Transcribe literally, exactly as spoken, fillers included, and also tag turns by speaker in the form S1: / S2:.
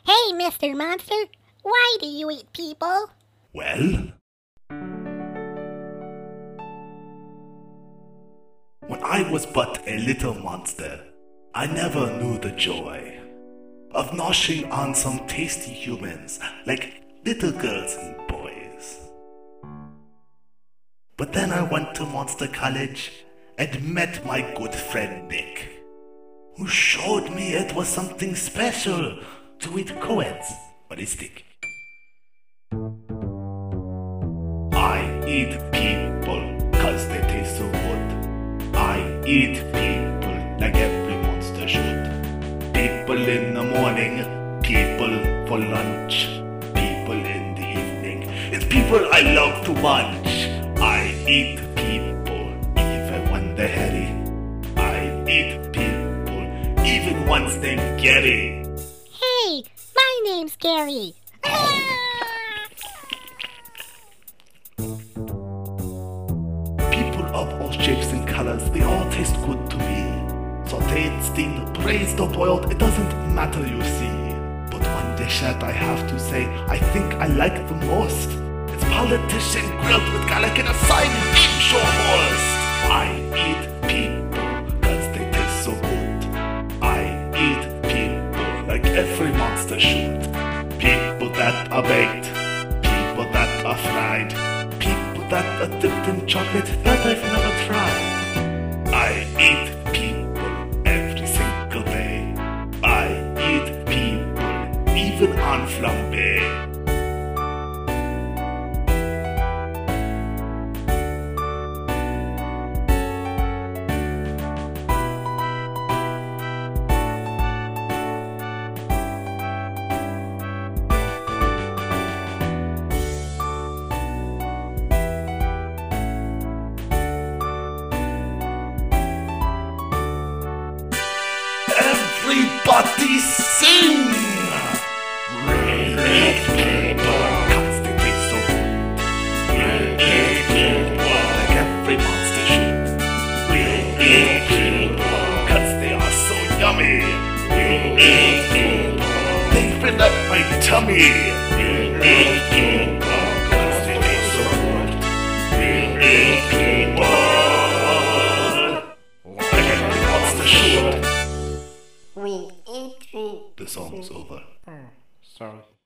S1: Hey, Mister Monster, why do you eat people?
S2: Well, when I was but a little monster, I never knew the joy of noshing on some tasty humans like little girls and boys. But then I went to Monster College and met my good friend Nick, who showed me it was something special to eat co-eds on a stick. I eat people cause they taste so good. I eat people like every monster should. People in the morning, people for lunch, people in the evening. It's people I love to munch. I eat people even when they're hairy. I eat people even once they're Gary.
S1: Hey, my name's Gary.
S2: People of all shapes and colors, they all taste good to me. Sauteed, steamed, braised or boiled, it doesn't matter, you see. But one dish that I have to say I think I like the most, it's politician grilled with garlic and a side beef shorthouse. I eat people cause they taste so good. I eat people like every monster should. People that are baked, people that are fried, people that are dipped in chocolate that I've never tried. I eat people every single day. I eat people even on flambe. Everybody sing! We eat people cause they taste so good. We eat people like every monster should. We eat people cause they are so yummy. We eat people, they fill up my tummy. We eat people cause they taste so good. We eat people like every monster should.
S1: We eat people.
S2: The song's over.
S3: Oh, sorry.